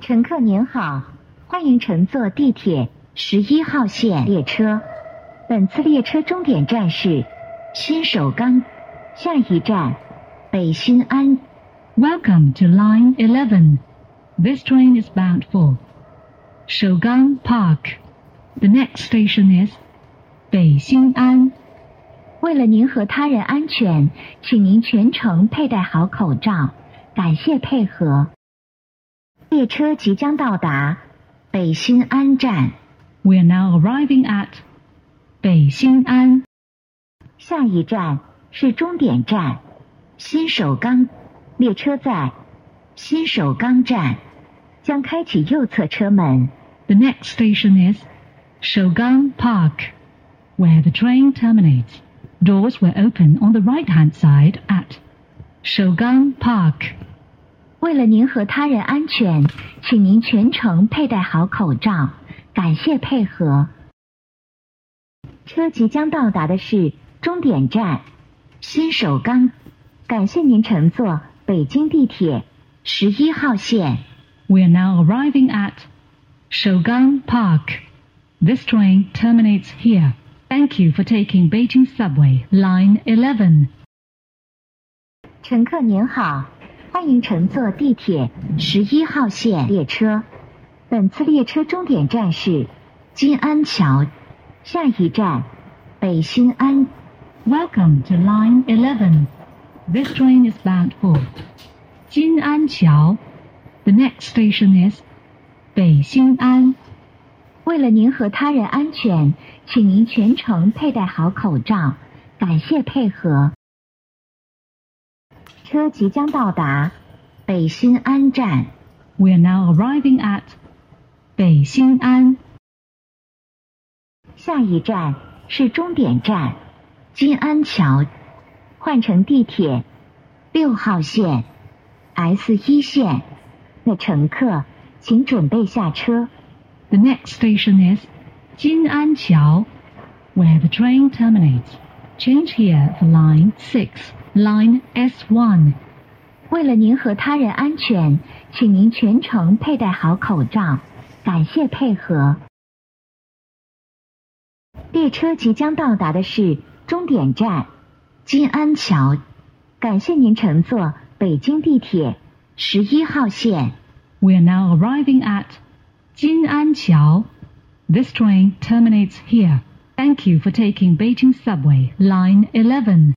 乘客您好，欢迎乘坐地铁11号线列车。本次列车终点站是新首钢，下一站北新安。 Welcome to Line 11. This train is bound for Shougang Park. The next station is 北新安。 为了您和他人安全，请您全程佩戴好口罩，感谢配合。列车即将到达北新安站。 We are now arriving at 北新安。 下一站是终点站新首钢，列车在新首钢站将开启右侧车门。 The next station is Shougang Park, where the train terminates. Doors will open on the right-hand side at Shougang Park. 为了您和他人安全，请您全程佩戴好口罩，感谢配合。车即将到达的是终点站新首钢，感谢您乘坐北京地铁11号线。 We are now arriving at Shougang Park. This train terminates here. Thank you for taking Beijing Subway Line 11. 乘客您好，欢迎乘坐地铁11号线列车。本次列车终点站是金安桥，下一站北新安。 Welcome to Line 11. This train is bound for 金安桥. The next station is 北新安。 为了您和他人安全，请您全程佩戴好口罩，感谢配合。车即将到达北新安站。 We are now arriving at 北新安。 下一站是终点站金安桥，换乘地铁6号线 S1 线的乘客，请准备下车。 The next station is 金安桥, where the train terminates. Change here for Line 6, Line S1. 为了您和他人安全，请您全程佩戴好口罩，感谢配合。列车即将到达的是终点站金安桥，感谢您乘坐北京地铁11号线。 We are now arriving at 金安桥. This train terminates here. Thank you for taking Beijing Subway Line 11.